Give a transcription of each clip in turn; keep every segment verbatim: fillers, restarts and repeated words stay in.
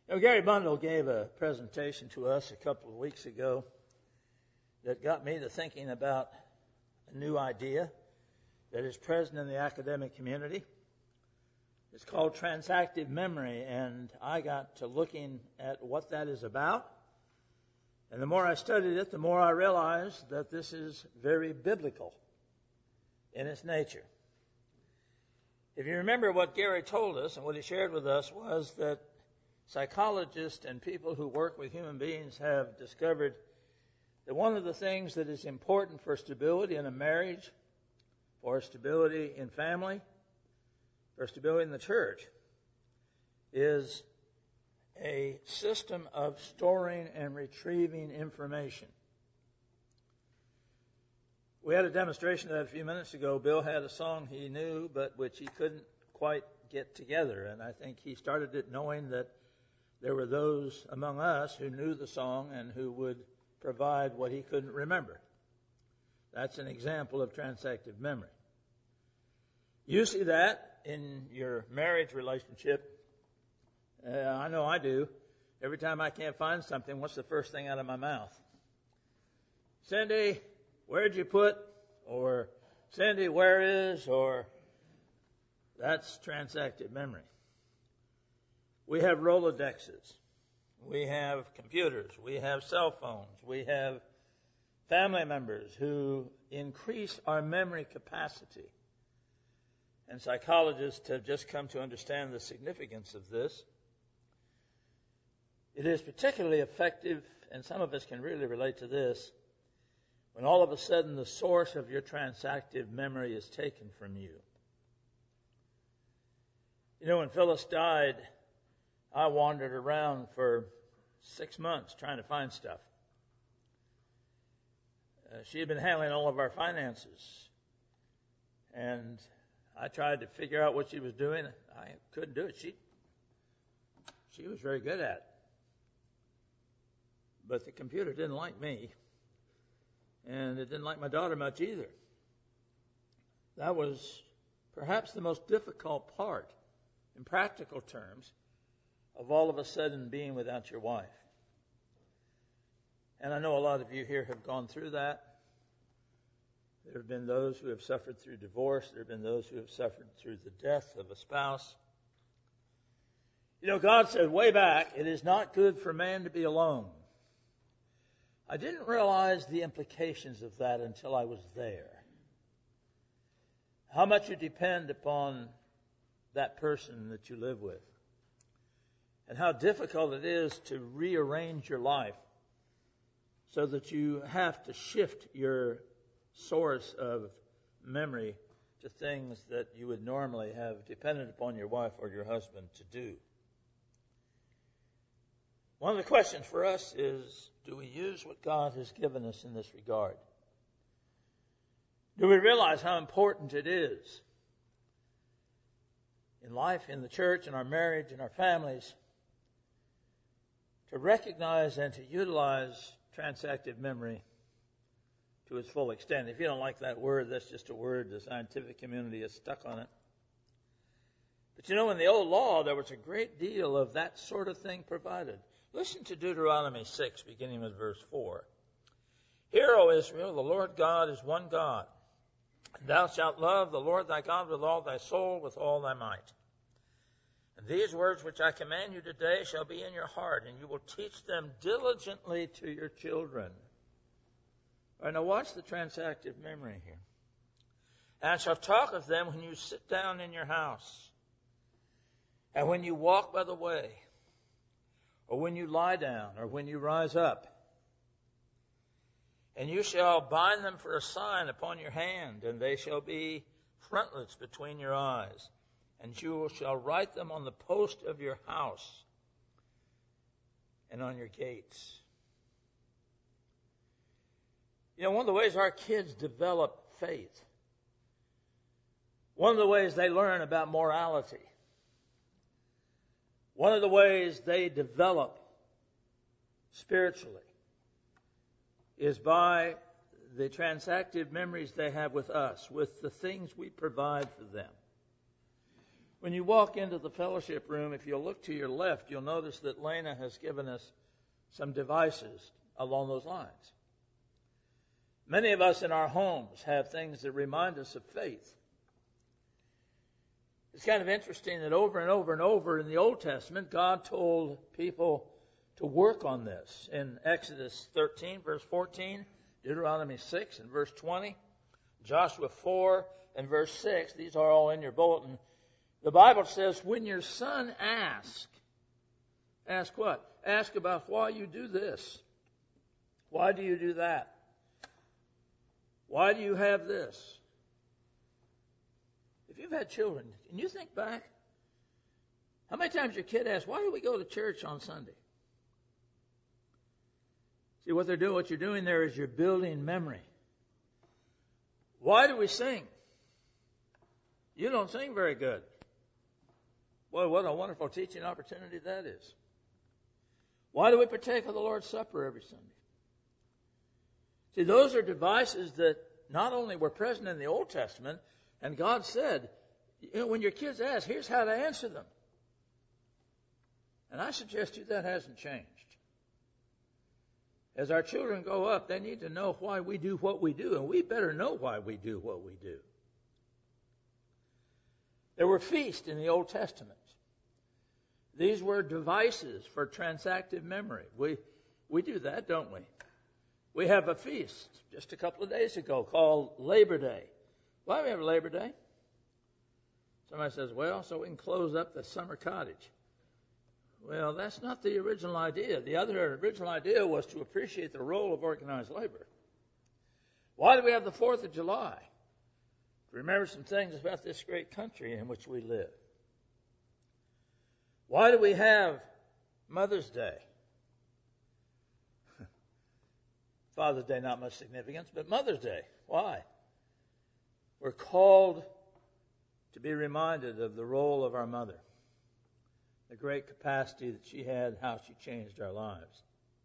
Now, Gary Bundle gave a presentation to us a couple of weeks ago that got me to thinking about a new idea that is present in the academic community. It's called transactive memory, and I got to looking at what that is about. And the more I studied it, the more I realized that this is very biblical in its nature. If you remember what Gary told us and what he shared with us was that psychologists and people who work with human beings have discovered that one of the things that is important for stability in a marriage, for stability in family, for stability in the church, is a system of storing and retrieving information. We had a demonstration of that a few minutes ago. Bill had a song he knew, but which he couldn't quite get together. And I think he started it knowing that there were those among us who knew the song and who would provide what he couldn't remember. That's an example of transactive memory. You see that in your marriage relationship. Uh, I know I do. Every time I can't find something, what's the first thing out of my mouth? Cindy, where'd you put? Or, Cindy, where is? Or, that's transactive memory. We have Rolodexes. We have computers. We have cell phones. We have family members who increase our memory capacity. And psychologists have just come to understand the significance of this. It is particularly effective, and some of us can really relate to this, when all of a sudden the source of your transactive memory is taken from you. You know, when Phyllis died, I wandered around for six months trying to find stuff. Uh, she had been handling all of our finances. And I tried to figure out what she was doing. I couldn't do it. She, she was very good at it. But the computer didn't like me. And it didn't like my daughter much either. That was perhaps the most difficult part, in practical terms, of all of a sudden being without your wife. And I know a lot of you here have gone through that. There have been those who have suffered through divorce. There have been those who have suffered through the death of a spouse. You know, God said way back, it is not good for man to be alone. I didn't realize the implications of that until I was there. How much you depend upon that person that you live with. And how difficult it is to rearrange your life so that you have to shift your source of memory to things that you would normally have depended upon your wife or your husband to do. One of the questions for us is, do we use what God has given us in this regard? Do we realize how important it is in life, in the church, in our marriage, in our families, to recognize and to utilize transactive memory to its full extent? If you don't like that word, that's just a word the scientific community is stuck on it. But you know, in the old law, there was a great deal of that sort of thing provided. Listen to Deuteronomy six, beginning with verse four. Hear, O Israel, the Lord God is one God. And thou shalt love the Lord thy God with all thy soul, with all thy might. And these words which I command you today shall be in your heart, and you will teach them diligently to your children. All right, now watch the transactive memory here. And shall talk of them when you sit down in your house, and when you walk by the way, or when you lie down, or when you rise up. And you shall bind them for a sign upon your hand, and they shall be frontlets between your eyes. And you shall write them on the post of your house and on your gates. You know, one of the ways our kids develop faith, one of the ways they learn about morality, one of the ways they develop spiritually is by the transactive memories they have with us, with the things we provide for them. When you walk into the fellowship room, if you'll look to your left, you'll notice that Lena has given us some devices along those lines. Many of us in our homes have things that remind us of faith. It's kind of interesting that over and over and over in the Old Testament, God told people to work on this. In Exodus thirteen, verse fourteen, Deuteronomy six and verse twenty, Joshua four and verse six, these are all in your bulletin. The Bible says, when your son asks, ask what? Ask about why you do this. Why do you do that? Why do you have this? If you've had children, can you think back? How many times your kid asks, why do we go to church on Sunday? See, what they're doing, what you're doing there is you're building memory. Why do we sing? You don't sing very good. Boy, what a wonderful teaching opportunity that is. Why do we partake of the Lord's Supper every Sunday? See, those are devices that not only were present in the Old Testament, and God said, you know, when your kids ask, here's how to answer them. And I suggest to you that hasn't changed. As our children grow up, they need to know why we do what we do, and we better know why we do what we do. There were feasts in the Old Testament. These were devices for transactive memory. We we do that, don't we? We have a feast just a couple of days ago called Labor Day. Why do we have Labor Day? Somebody says, well, so we can close up the summer cottage. Well, that's not the original idea. The other original idea was to appreciate the role of organized labor. Why do we have the fourth of July? To remember some things about this great country in which we live. Why do we have Mother's Day? Father's Day, not much significance, but Mother's Day. Why? We're called to be reminded of the role of our mother, the great capacity that she had, how she changed our lives.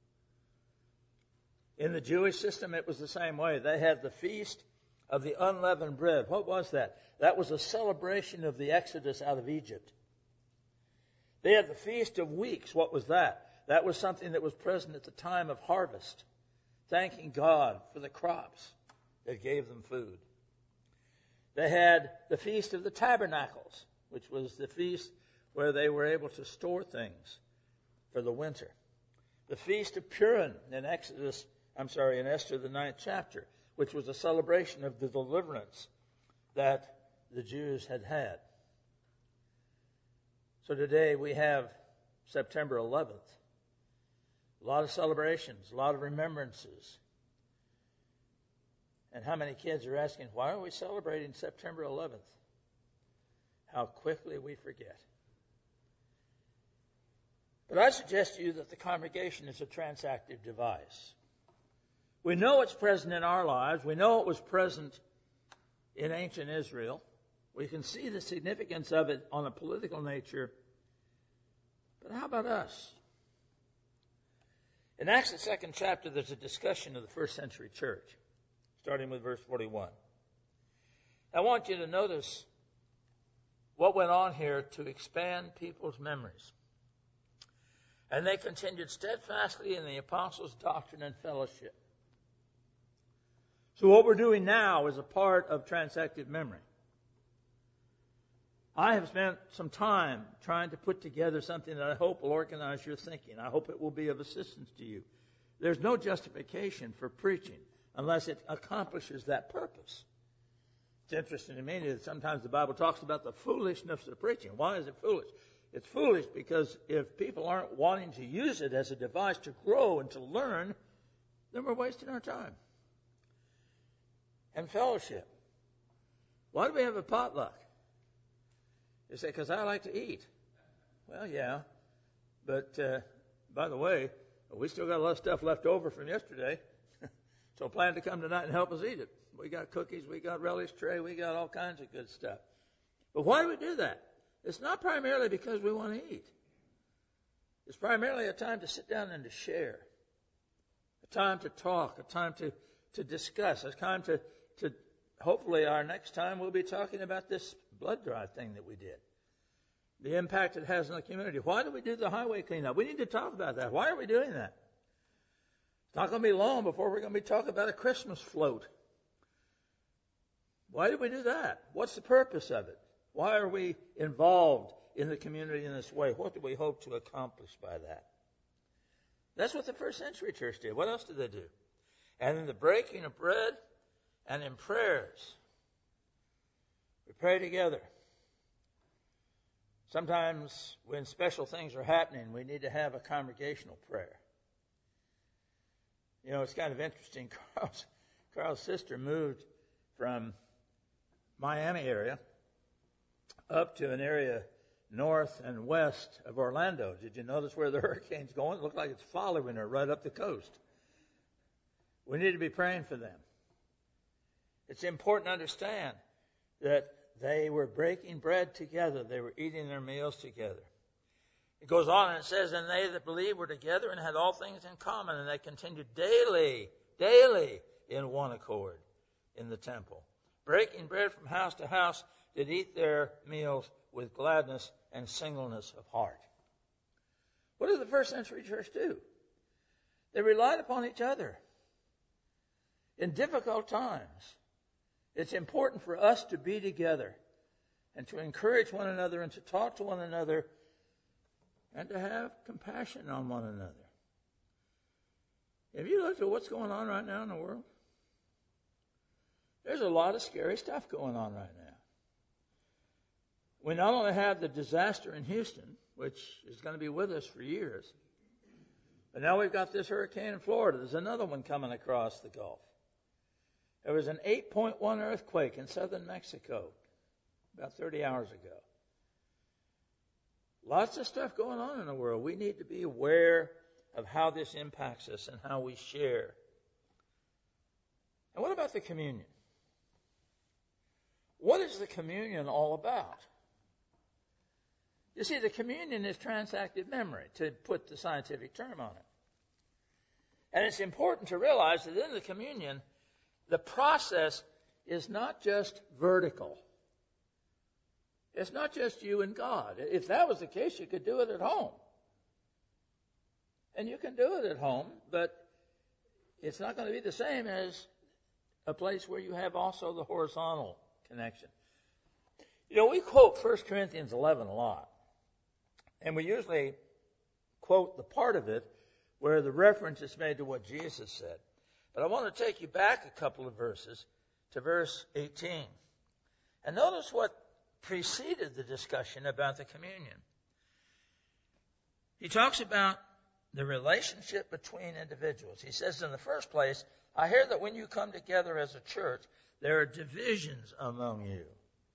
In the Jewish system, it was the same way. They had the Feast of the Unleavened Bread. What was that? That was a celebration of the Exodus out of Egypt. They had the Feast of Weeks. What was that? That was something that was present at the time of harvest, thanking God for the crops that gave them food. They had the Feast of the Tabernacles, which was the feast where they were able to store things for the winter. The Feast of Purim in Exodus, I'm sorry, in Esther, the ninth chapter, which was a celebration of the deliverance that the Jews had had. So today we have September eleventh. A lot of celebrations, a lot of remembrances. And how many kids are asking, why are we celebrating September eleventh? How quickly we forget. But I suggest to you that the congregation is a transactive device. We know it's present in our lives. We know it was present in ancient Israel. We can see the significance of it on a political nature. But how about us? In Acts, the second chapter, there's a discussion of the first century church, starting with verse forty-one. I want you to notice what went on here to expand people's memories. And they continued steadfastly in the apostles' doctrine and fellowship. So what we're doing now is a part of transactive memory. I have spent some time trying to put together something that I hope will organize your thinking. I hope it will be of assistance to you. There's no justification for preaching unless it accomplishes that purpose. It's interesting to me that sometimes the Bible talks about the foolishness of preaching. Why is it foolish? It's foolish because if people aren't wanting to use it as a device to grow and to learn, then we're wasting our time. And fellowship. Why do we have a potluck? You say, because I like to eat. Well, yeah. But, uh, by the way, we still got a lot of stuff left over from yesterday. So plan to come tonight and help us eat it. We got cookies, we got relish tray, we got all kinds of good stuff. But why do we do that? It's not primarily because we want to eat. It's primarily a time to sit down and to share. A time to talk, a time to, to discuss, a time to, to, hopefully our next time we'll be talking about this blood drive thing that we did. the impact it has on the community. Why do we do the highway cleanup? We need to talk about that. Why are we doing that? It's not going to be long before we're going to be talking about a Christmas float. Why do we do that? What's the purpose of it? Why are we involved in the community in this way? What do we hope to accomplish by that? That's what the first century church did. What else did they do? And in the breaking of bread and in prayers, we pray together. Sometimes when special things are happening, we need to have a congregational prayer. You know, it's kind of interesting. Carl's, Carl's sister moved from Miami area up to an area north and west of Orlando. Did you notice where the hurricane's going? It looked like it's following her right up the coast. We need to be praying for them. It's important to understand that they were breaking bread together. They were eating their meals together. It goes on and it says, and they that believed were together and had all things in common, and they continued daily, daily in one accord in the temple, breaking bread from house to house, did eat their meals with gladness and singleness of heart. What did the first century church do? They relied upon each other. In difficult times, it's important for us to be together and to encourage one another and to talk to one another and to have compassion on one another. Have you looked at what's going on right now in the world? There's a lot of scary stuff going on right now. We not only have the disaster in Houston, which is going to be with us for years, but now we've got this hurricane in Florida. There's another one coming across the Gulf. There was an eight point one earthquake in southern Mexico about thirty hours ago. Lots of stuff going on in the world. We need to be aware of how this impacts us and how we share. And what about the communion? What is the communion all about? You see, the communion is transactive memory, to put the scientific term on it. And it's important to realize that in the communion, the process is not just vertical. It's not just you and God. If that was the case, you could do it at home. And you can do it at home, but it's not going to be the same as a place where you have also the horizontal connection. You know, we quote First Corinthians eleven a lot. And we usually quote the part of it where the reference is made to what Jesus said. But I want to take you back a couple of verses to verse eighteen. And notice what preceded the discussion about the communion. He talks about the relationship between individuals. He says, in the first place, I hear that when you come together as a church, there are divisions among you.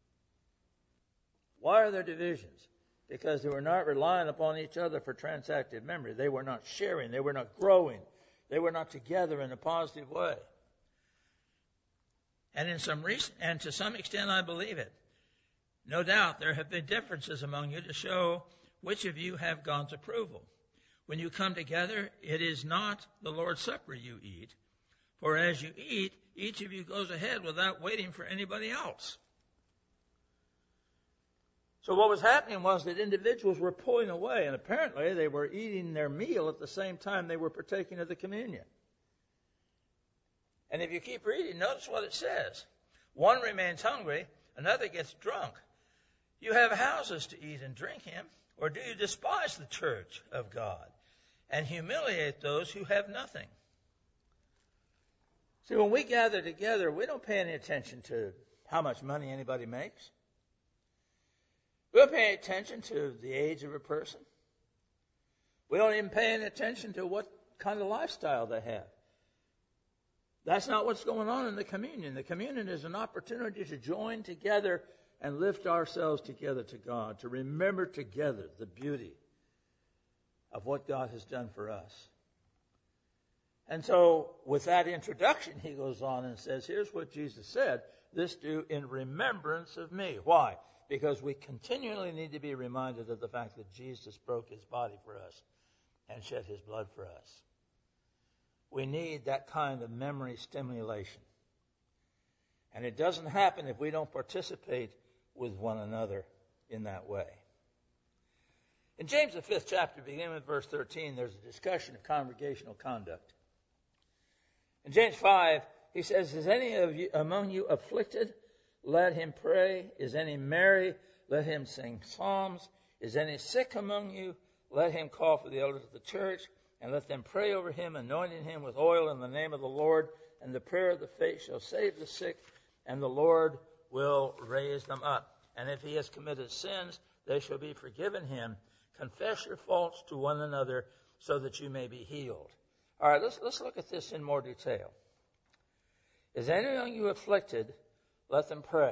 Why are there divisions? Because they were not relying upon each other for transactive memory. They were not sharing. They were not growing. They were not together in a positive way. And in some reason, and to some extent, I believe it. No doubt there have been differences among you to show which of you have God's approval. When you come together, it is not the Lord's Supper you eat, for as you eat, each of you goes ahead without waiting for anybody else. So what was happening was that individuals were pulling away, and apparently they were eating their meal at the same time they were partaking of the communion. And if you keep reading, notice what it says. One remains hungry, another gets drunk. You have houses to eat and drink in, or do you despise the church of God and humiliate those who have nothing? See, when we gather together, we don't pay any attention to how much money anybody makes. We don't pay any attention to the age of a person. We don't even pay any attention to what kind of lifestyle they have. That's not what's going on in the communion. The communion is an opportunity to join together and lift ourselves together to God, to remember together the beauty of what God has done for us. And so with that introduction, he goes on and says, here's what Jesus said, this do in remembrance of me. Why? Because we continually need to be reminded of the fact that Jesus broke his body for us and shed his blood for us. We need that kind of memory stimulation. And it doesn't happen if we don't participate with one another in that way. In James, the fifth chapter, beginning with verse thirteen, there's a discussion of congregational conduct. In James five, he says, is any of you among you afflicted? Let him pray. Is any merry? Let him sing psalms. Is any sick among you? Let him call for the elders of the church, and let them pray over him, anointing him with oil in the name of the Lord. And the prayer of the faith shall save the sick, and the Lord will raise them up. And if he has committed sins, they shall be forgiven him. Confess your faults to one another so that you may be healed. All right, let's, let's look at this in more detail. Is any among you afflicted? Let them pray.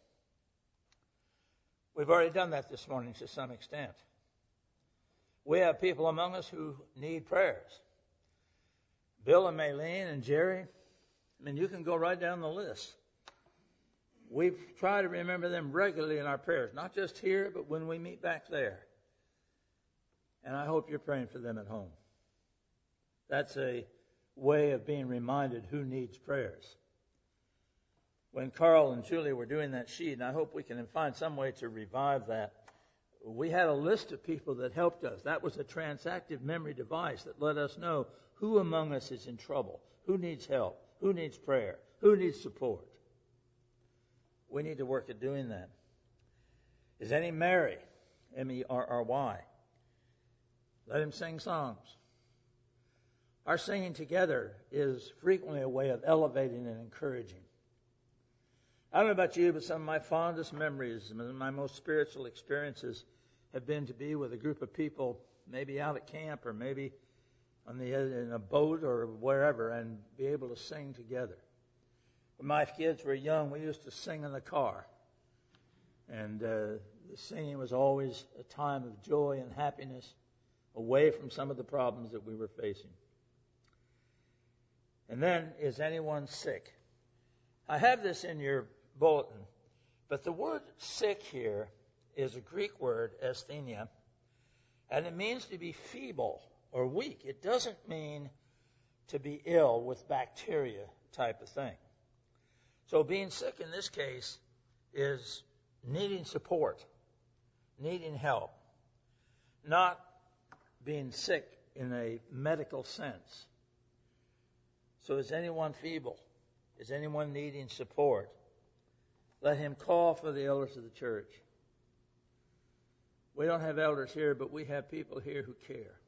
We've already done that this morning to some extent. We have people among us who need prayers. Bill and Maylene and Jerry, I mean, you can go right down the list. We try to remember them regularly in our prayers, not just here, but when we meet back there. And I hope you're praying for them at home. That's a way of being reminded who needs prayers. When Carl and Julie were doing that sheet, and I hope we can find some way to revive that, we had a list of people that helped us. That was a transactive memory device that let us know who among us is in trouble, who needs help, who needs prayer, who needs support. We need to work at doing that. Is any merry? M E R R Y. Let him sing songs. Our singing together is frequently a way of elevating and encouraging. I don't know about you, but some of my fondest memories and my most spiritual experiences have been to be with a group of people, maybe out at camp or maybe on the in a boat or wherever, and be able to sing together. When my kids were young, we used to sing in the car. And uh, the singing was always a time of joy and happiness, away from some of the problems that we were facing. And then, is anyone sick? I have this in your bulletin, but the word sick here is a Greek word, asthenia, and it means to be feeble or weak. It doesn't mean to be ill with bacteria type of thing. So being sick in this case is needing support, needing help, not being sick in a medical sense. So is anyone feeble? Is anyone needing support? Let him call for the elders of the church. We don't have elders here, but we have people here who care.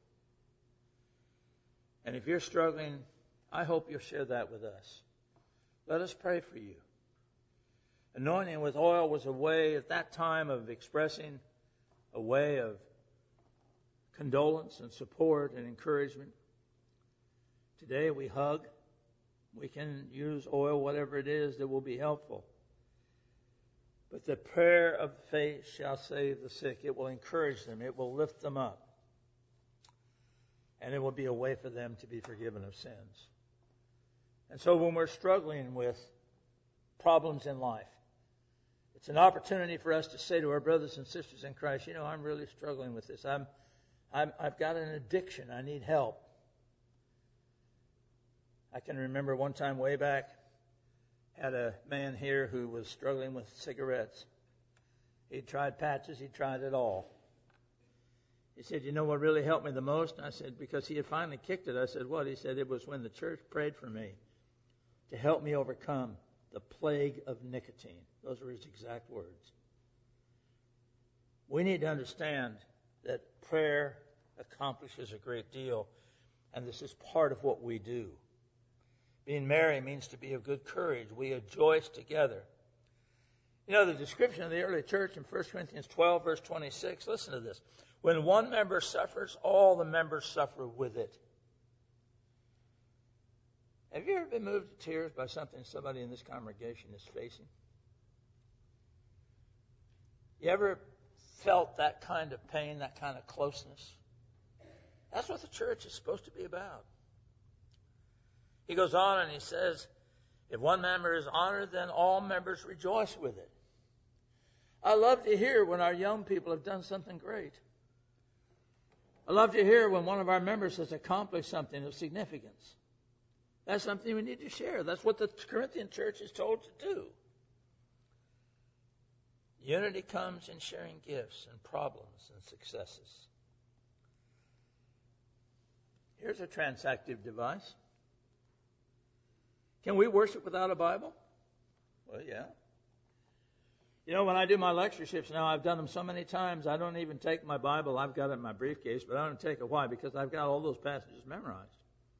And if you're struggling, I hope you'll share that with us. Let us pray for you. Anointing with oil was a way at that time of expressing a way of condolence and support and encouragement. Today we hug. We can use oil, whatever it is that will be helpful. But the prayer of faith shall save the sick. It will encourage them. It will lift them up. And it will be a way for them to be forgiven of sins. And so when we're struggling with problems in life, it's an opportunity for us to say to our brothers and sisters in Christ, you know, I'm really struggling with this. I'm, I'm, I've got an addiction. I need help. I can remember one time way back, had a man here who was struggling with cigarettes. He'd tried patches. He'd tried it all. He said, you know what really helped me the most? And I said, because he had finally kicked it. I said, what? He said, it was when the church prayed for me to help me overcome the plague of nicotine. Those were his exact words. We need to understand that prayer accomplishes a great deal, and this is part of what we do. Being merry means to be of good courage. We rejoice together. You know, the description of the early church in First Corinthians twelve, verse twenty-six, listen to this. When one member suffers, all the members suffer with it. Have you ever been moved to tears by something somebody in this congregation is facing? You ever felt that kind of pain, that kind of closeness? That's what the church is supposed to be about. He goes on and he says, if one member is honored, then all members rejoice with it. I love to hear when our young people have done something great. I love to hear when one of our members has accomplished something of significance. That's something we need to share. That's what the Corinthian church is told to do. Unity comes in sharing gifts and problems and successes. Here's a transactive device. Can we worship without a Bible? Well, yeah. You know, when I do my lectureships now, I've done them so many times, I don't even take my Bible. I've got it in my briefcase, but I don't take it. Why? Because I've got all those passages memorized.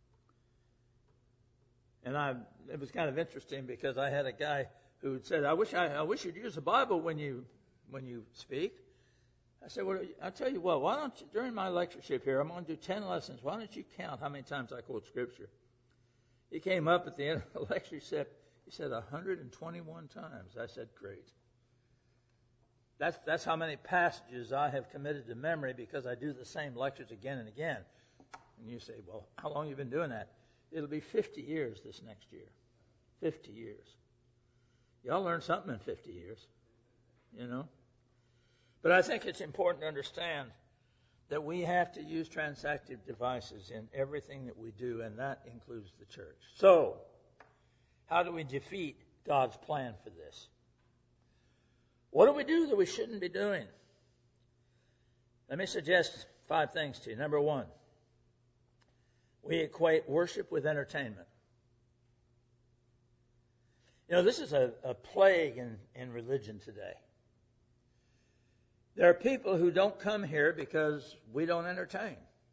And I, it was kind of interesting because I had a guy who said, I wish I, I wish you'd use the Bible when you when you speak. I said, well, I'll tell you what, why don't you, during my lectureship here, I'm going to do ten lessons. Why don't you count how many times I quote Scripture? He came up at the end of the lecture, he said, he said one hundred twenty-one times. I said, great. That's, that's how many passages I have committed to memory because I do the same lectures again and again. And you say, well, how long have you been doing that? It'll be fifty years this next year. fifty years. Y'all learn something in fifty years, you know. But I think it's important to understand that we have to use transactive devices in everything that we do, and that includes the church. So, how do we defeat God's plan for this? What do we do that we shouldn't be doing? Let me suggest five things to you. Number one, we equate worship with entertainment. You know, this is a, a plague in, in religion today. There are people who don't come here because we don't entertain.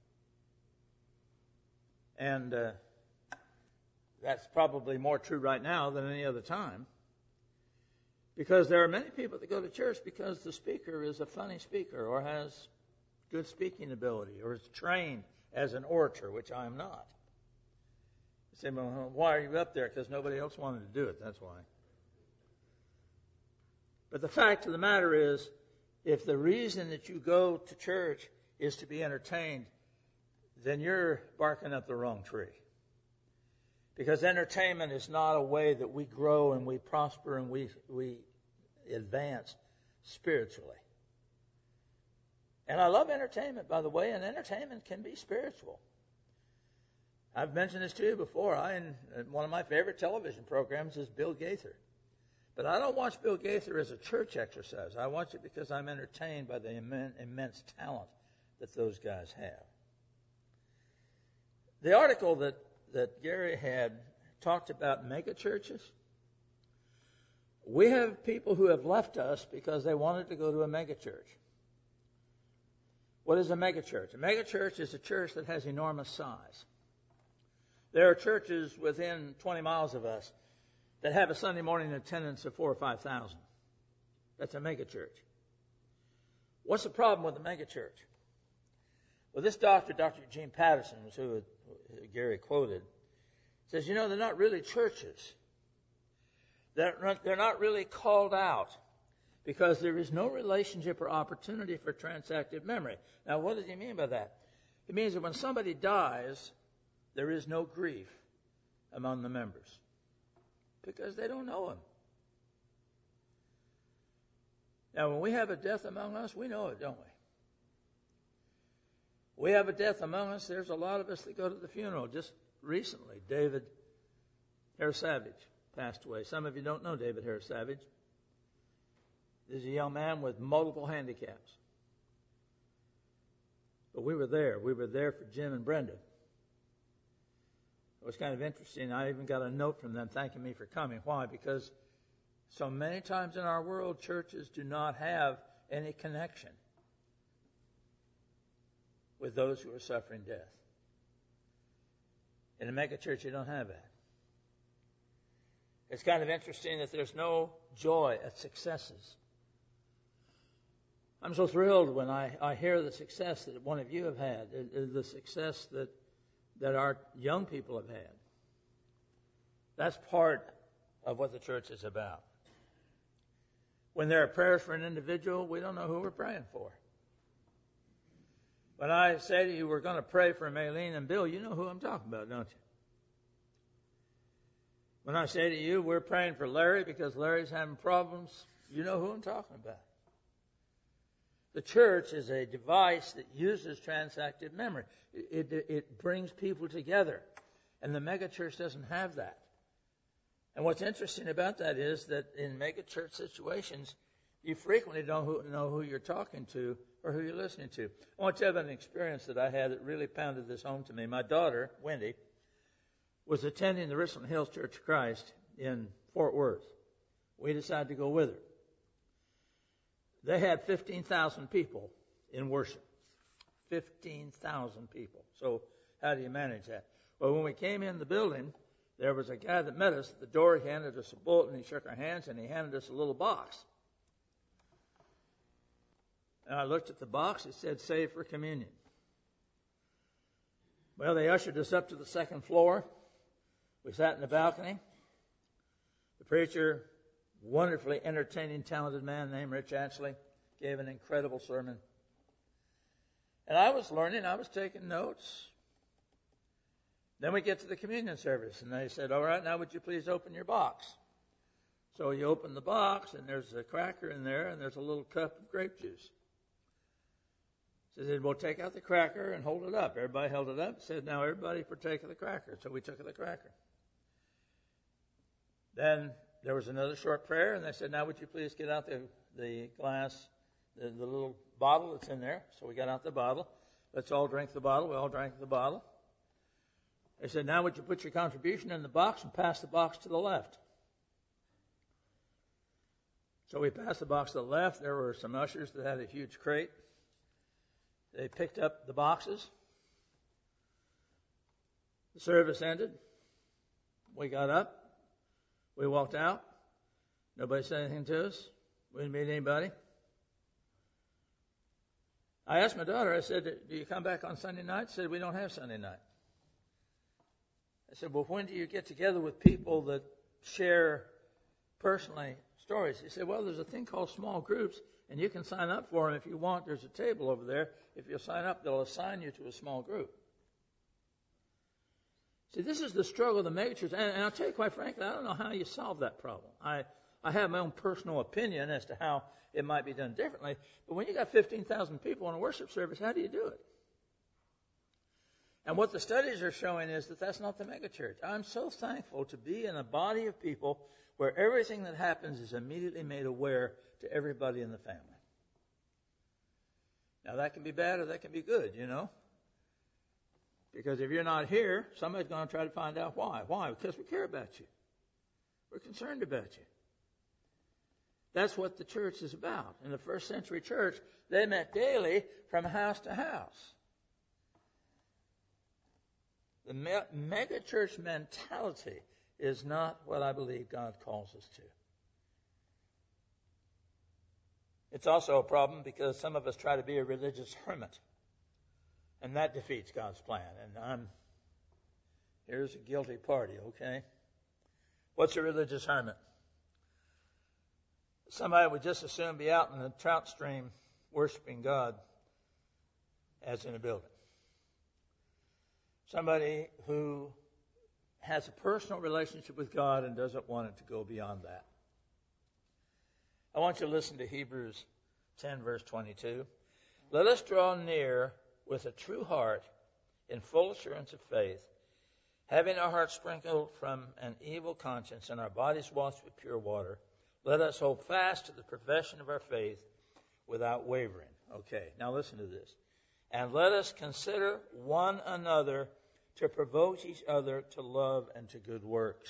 And uh, that's probably more true right now than any other time. Because there are many people that go to church because the speaker is a funny speaker or has good speaking ability or is trained as an orator, which I am not. You say, well, why are you up there? Because nobody else wanted to do it, that's why. But the fact of the matter is, if the reason that you go to church is to be entertained, then you're barking up the wrong tree. Because entertainment is not a way that we grow and we prosper and we we advance spiritually. And I love entertainment, by the way, and entertainment can be spiritual. I've mentioned this to you before. I, one of my favorite television programs is Bill Gaither. But I don't watch Bill Gaither as a church exercise. I watch it because I'm entertained by the immense, immense talent that those guys have. The article that, that Gary had talked about mega churches. We have people who have left us because they wanted to go to a mega church. What is a mega church? A mega church is a church that has enormous size. There are churches within twenty miles of us that have a Sunday morning attendance of four or five thousand. That's a mega church. What's the problem with the mega church? Well, this doctor, Doctor Eugene Patterson, who Gary quoted, says, you know, they're not really churches. They're not, they're not really called out because there is no relationship or opportunity for transactive memory. Now, what does he mean by that? It means that when somebody dies, there is no grief among the members because they don't know him. Now, when we have a death among us, we know it, don't we? We have a death among us. There's a lot of us that go to the funeral. Just recently, David Harris Savage passed away. Some of you don't know David Harris Savage. He's a young man with multiple handicaps. But we were there. We were there for Jim and Brenda. It was kind of interesting. I even got a note from them thanking me for coming. Why? Because so many times in our world, churches do not have any connection with those who are suffering death. In a mega church, you don't have that. It's kind of interesting that there's no joy at successes. I'm so thrilled when I, I hear the success that one of you have had, the success that, that our young people have had. That's part of what the church is about. When there are prayers for an individual, we don't know who we're praying for. When I say to you, we're going to pray for Maylene and Bill, you know who I'm talking about, don't you? When I say to you, we're praying for Larry because Larry's having problems, you know who I'm talking about. The church is a device that uses transactive memory. It, it, it brings people together. And the megachurch doesn't have that. And what's interesting about that is that in megachurch situations, you frequently don't know who you're talking to or who you're listening to. I want you to have an experience that I had that really pounded this home to me. My daughter, Wendy, was attending the Richland Hills Church of Christ in Fort Worth. We decided to go with her. They had fifteen thousand people in worship. fifteen thousand people. So how do you manage that? Well, when we came in the building, there was a guy that met us at the door. He handed us a bulletin. He shook our hands, and he handed us a little box. And I looked at the box. It said, "Save for Communion." Well, they ushered us up to the second floor. We sat in the balcony. The preacher, wonderfully entertaining, talented man named Rich Ashley, gave an incredible sermon. And I was learning. I was taking notes. Then we get to the communion service, and they said, "All right, now would you please open your box?" So you open the box, and there's a cracker in there, and there's a little cup of grape juice. So they said, "Well, take out the cracker and hold it up." Everybody held it up. Said, "Now everybody partake of the cracker." So we took the cracker. Then there was another short prayer, and they said, "Now would you please get out the, the glass, the, the little bottle that's in there." So we got out the bottle. Let's all drink the bottle. We all drank the bottle. They said, "Now would you put your contribution in the box and pass the box to the left?" So we passed the box to the left. There were some ushers that had a huge crate. They picked up the boxes. The service ended. We got up. We walked out. Nobody said anything to us. We didn't meet anybody. I asked my daughter, I said, "Do you come back on Sunday night?" She said, "We don't have Sunday night." I said, "Well, when do you get together with people that share personally stories?" He said, "Well, there's a thing called small groups, and you can sign up for them if you want. There's a table over there. If you sign up, they'll assign you to a small group." See, this is the struggle of the megachurch. And, and I'll tell you quite frankly, I don't know how you solve that problem. I, I have my own personal opinion as to how it might be done differently. But when you got fifteen thousand people in a worship service, how do you do it? And what the studies are showing is that that's not the megachurch. I'm so thankful to be in a body of people where everything that happens is immediately made aware to everybody in the family. Now, that can be bad or that can be good, you know. Because if you're not here, somebody's going to try to find out why. Why? Because we care about you. We're concerned about you. That's what the church is about. In the first century church, they met daily from house to house. The me- mega-church mentality is not what I believe God calls us to. It's also a problem because some of us try to be a religious hermit, and that defeats God's plan. And I'm here's a guilty party, okay? What's a religious hermit? Somebody would just as soon be out in the trout stream worshiping God as in a building. Somebody who has a personal relationship with God and doesn't want it to go beyond that. I want you to listen to Hebrews ten, verse twenty-two. "Let us draw near with a true heart in full assurance of faith, having our hearts sprinkled from an evil conscience and our bodies washed with pure water. Let us hold fast to the profession of our faith without wavering." Okay, now listen to this. "And let us consider one another to provoke each other to love and to good works."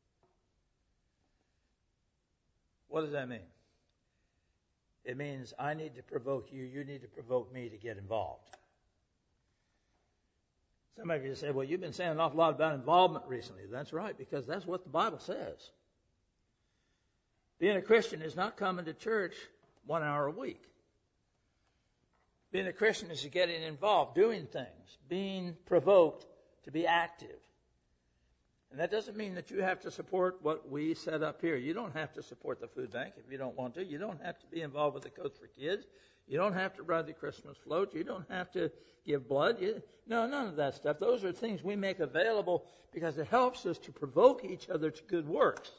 What does that mean? It means I need to provoke you, you need to provoke me to get involved. Some of you say, "Well, you've been saying an awful lot about involvement recently." That's right, because that's what the Bible says. Being a Christian is not coming to church one hour a week. Being a Christian is getting involved, doing things, being provoked to be active. And that doesn't mean that you have to support what we set up here. You don't have to support the food bank if you don't want to. You don't have to be involved with the Coach for Kids. You don't have to ride the Christmas float. You don't have to give blood. You, no, none of that stuff. Those are things we make available because it helps us to provoke each other to good works.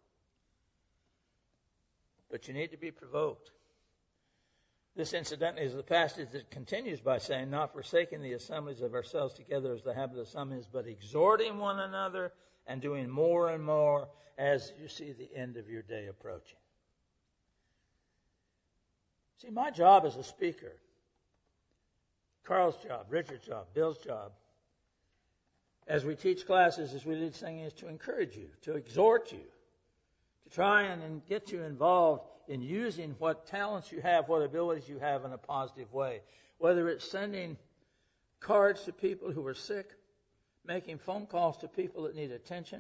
But you need to be provoked. This, incidentally, is the passage that continues by saying, "Not forsaking the assemblies of ourselves together as the habit of some is, but exhorting one another and doing more and more as you see the end of your day approaching." See, my job as a speaker Carl's job, Richard's job, Bill's job, as we teach classes, as we lead singing, is to encourage you, to exhort you, to try and get you involved in using what talents you have, what abilities you have in a positive way. Whether it's sending cards to people who are sick, making phone calls to people that need attention,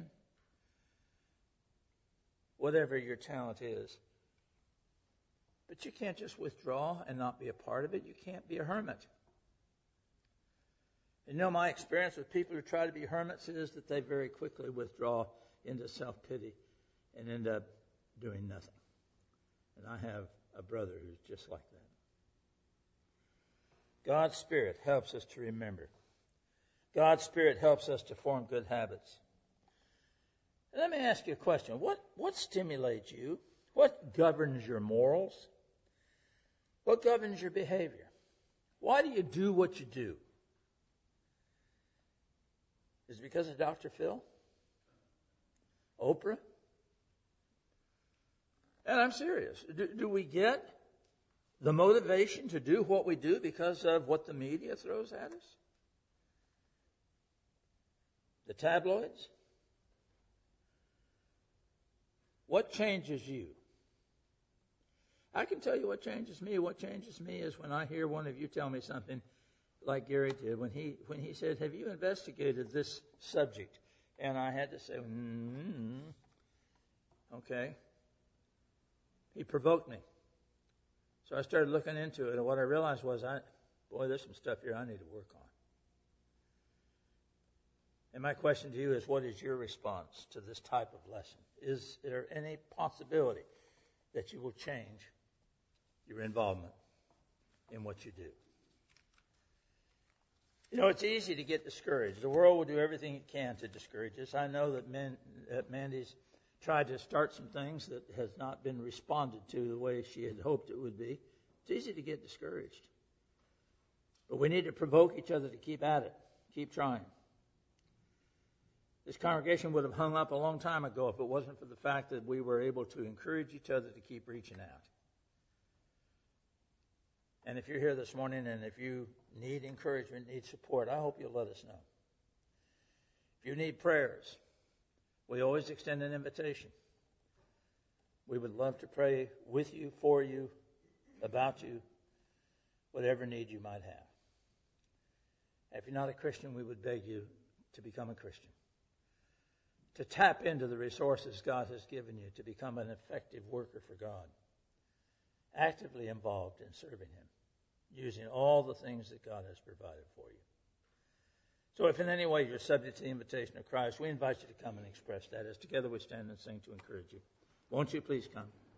whatever your talent is. But you can't just withdraw and not be a part of it. You can't be a hermit. You know, my experience with people who try to be hermits is that they very quickly withdraw into self-pity and end up doing nothing. And I have a brother who's just like that. God's Spirit helps us to remember. God's Spirit helps us to form good habits. Let me ask you a question. What, what stimulates you? What governs your morals? What governs your behavior? Why do you do what you do? Is it because of Doctor Phil? Oprah? And I'm serious. Do, do we get the motivation to do what we do because of what the media throws at us? The tabloids? What changes you? I can tell you what changes me. What changes me is when I hear one of you tell me something like Gary did when he when he said, "Have you investigated this subject?" And I had to say, mm-hmm. Okay. He provoked me. So I started looking into it, and what I realized was, I, boy, there's some stuff here I need to work on. And my question to you is, what is your response to this type of lesson? Is there any possibility that you will change your involvement in what you do? You know, it's easy to get discouraged. The world will do everything it can to discourage us. I know that, Man, that Mandy's tried to start some things that has not been responded to the way she had hoped it would be. It's easy to get discouraged. But we need to provoke each other to keep at it, keep trying. This congregation would have hung up a long time ago if it wasn't for the fact that we were able to encourage each other to keep reaching out. And if you're here this morning and if you need encouragement, need support, I hope you'll let us know. If you need prayers, we always extend an invitation. We would love to pray with you, for you, about you, whatever need you might have. If you're not a Christian, we would beg you to become a Christian, to tap into the resources God has given you to become an effective worker for God, actively involved in serving Him, using all the things that God has provided for you. So if in any way you're subject to the invitation of Christ, we invite you to come and express that as together we stand and sing to encourage you. Won't you please come?